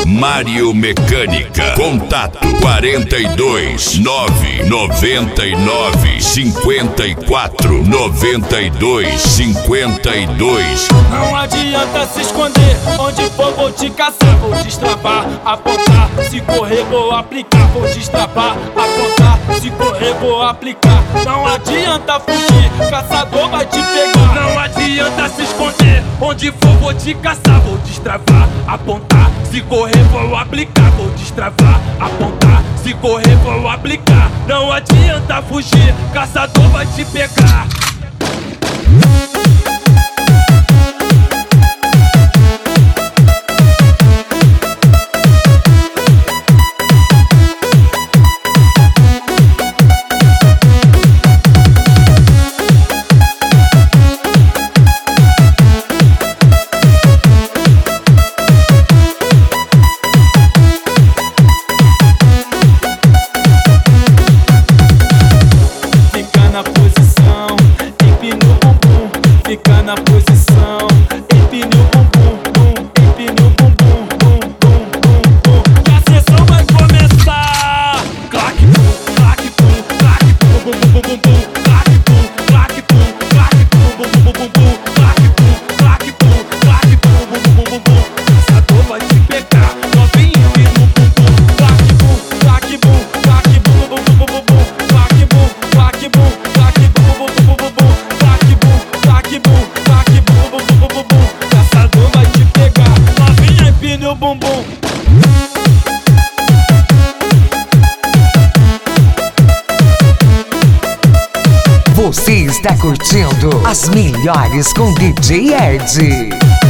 Mário Mecânica. Contato 42 999 54 92 52. Não adianta se esconder, onde for vou te caçar. Vou destravar, apontar, se correr vou aplicar. Vou destravar, apontar, se correr vou aplicar. Não adianta fugir, caçador vai te pegar. Não adianta se esconder, onde for vou te caçar. Vou destravar, apontar, se correr vou aplicar. Vou destravar, apontar, se correr vou aplicar. Não adianta fugir, caçador vai te pegar. Fica na posição, empine o bumbum, empine o bumbum, que a sessão vai começar. Clac, bum, clac, bum, clac, bum, bum, bum, bum, bum, clac, bum, clac, bum, clac, bum, bum, bum, bum, bum, clac, bum, clac, bum, clac, bum, bum, bum, bum, bum. Caçador vai te pegar, novinho empine o bumbum, clac, bum, clac, bum, clac, bum, bum, bum, bum, bum, clac, bum, clac, bum, clac, bum, bum, bum, bum, bum, clac, bum, clac, bum. Caçador vai te pegar, novinha empine o bumbum. Você está curtindo as melhores com DJ Ed.